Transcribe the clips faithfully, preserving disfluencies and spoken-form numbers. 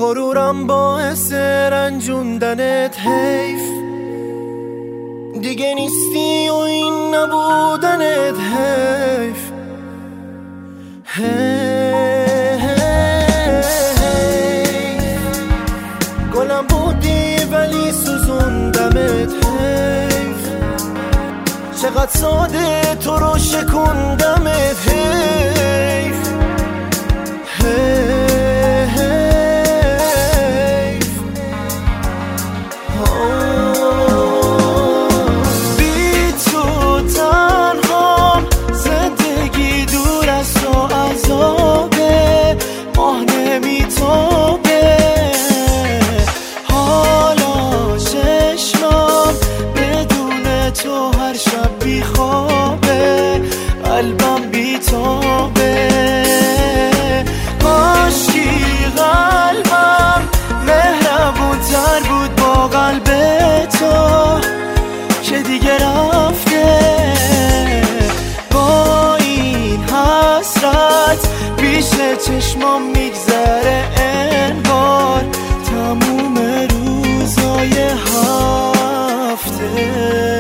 غرورم باعث رنجوندنت حیف، دیگه نیستی و این نبودنت حیف. حیف گلم بودی ولی سوزوندمت حیف، چقدر ساده تو رو شکوندمت حیف. حیف بی تو تنهام، زندگی دور از تو عذابه، ماه نمیتابه. حالا چشمام بدون تو هر شب بیخوابه، قلبم بیتابه. کاشکی قلبم مهربون تر بود با قلب تو که دیگه رفته. با این حسرت پیش چشمام میگذره انگار تموم روزای هفته.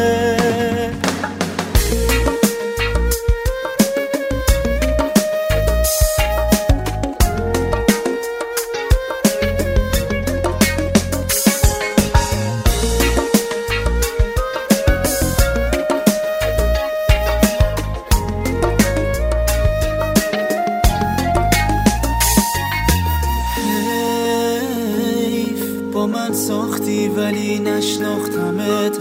با من ساختی ولی نشناختمت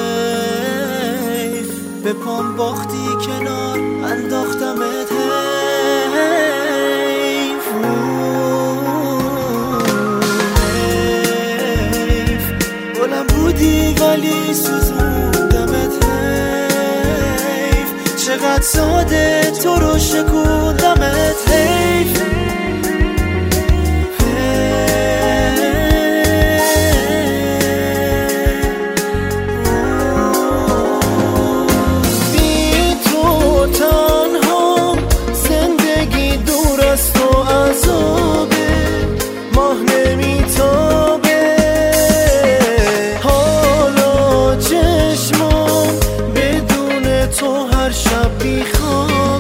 حیف، به پام باختی کنار انداختمت حیف. حیف گلم بودی ولی سوزوندمت حیف، چقدر ساده تو رو شکوندمت حیف. ماه نمیتابه، حالا چشمام بدون تو هر شب بیخوابه.